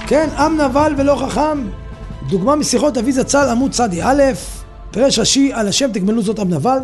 כן, עם נבל ולא חכם. דוגמה משיחות אבי זצ"ל עמוד צדי א', פרש רש"י, על השם תגמלו זאת עם נבל,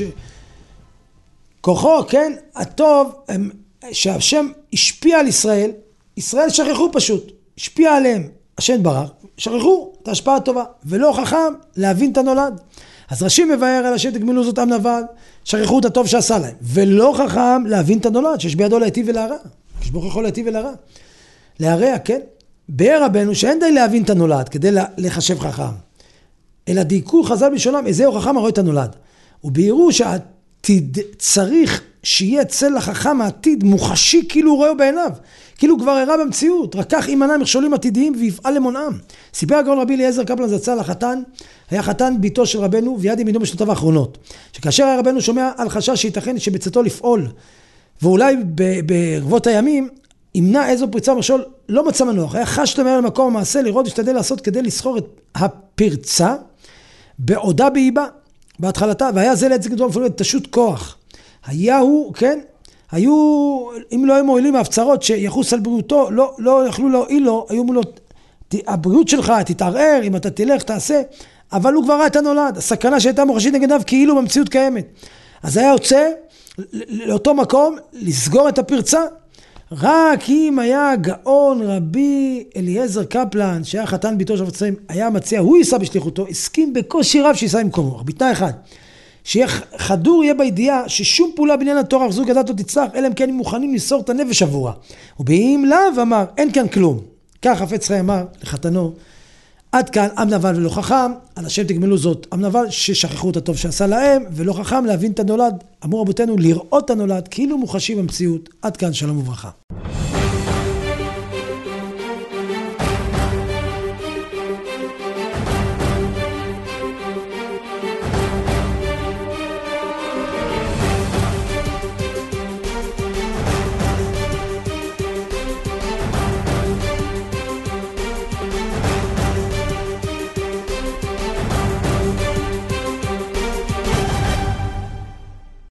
כוחו, כן, הטוב, שהשם השפיע על ישראל, ישראל שכחו פשוט, השפיע עליהם, השם ברח, שכחו את ההשפעה הטובה, ולא חכם להבין את הנולד. אז רש"י מבאר על השם תגמלו זאת עם נבל, שכחו את הטוב שעשה להם, ולא חכם להבין את הנולד, שיש בידו להיטיב ולהרע, יש בו יכול להיטיב ולהרע, להרע, כן? באר רבנו שאין די להבין את הנולד כדי לחשב חכם, אלא דייקו חז"ל בלשונם, איזהו חכם הרואה את הנולד, ובהירו שהעתיד צריך שיהיה אצל החכם העתיד מוחשי כאילו הוא רואה בעיניו, כאילו הוא כבר הראה במציאות, רק כך יימנע מכשולים עתידיים ויפעל למונעם. סיפר הגאון רבי אליעזר קפלן זצ"ל, החתן היה חתן ביתו של רבנו ויד ימינו בשנותיו האחרונות, שכאשר היה רבנו שומע על חשש שייתכן שבצאתו לפעול ואולי ברבות הימים ימנע איזו פריצה מכשול, לא מצא מנוח, היה חש למהר למקום המעשה, לראות ושתדל לעשות כדי לסחור את הפרצה בעודה באיבה בהתחלתה, והיה זה לעת זקנתו המפולגת תשות כוח. היה הוא, כן, היו, אם לא היו מועילים ההפצרות שיחוס על בריאותו, לא יכלו להועיל לו, היו מולו, הבריאות שלך תתערער, אם אתה תלך תעשה, אבל הוא כבר ראה את הנולד, הסכנה שהייתה מוחשית נגדיו כאילו במציאות קיימת. אז היה יוצא לאותו מקום לסגור את הפרצה, רק אם היה גאון רבי אליעזר קפלן, שהיה חתן ביתו של רבי, היה מציע, הוא יישא בשליחותו, הסכים בקושי רב שיישא במקומו, רק בתנאי אחד, שיהיה חדור יהיה בידיעה ששום פעולה בעניין התורה אחזו גדלתו תצלח, אלא אם כן הם מוכנים למסור את הנפש עבורה. ובאם לאו אמר, אין כאן כלום. כך חפץ חיים אמר לחתנו, עד כאן עם נבל ולא חכם, על השם תגמלו זאת עם נבל ששכחו את הטוב שעשה להם, ולא חכם להבין את הנולד. אמרו רבותינו לראות את הנולד כאילו מוחשי במציאות. עד כאן שלום וברכה.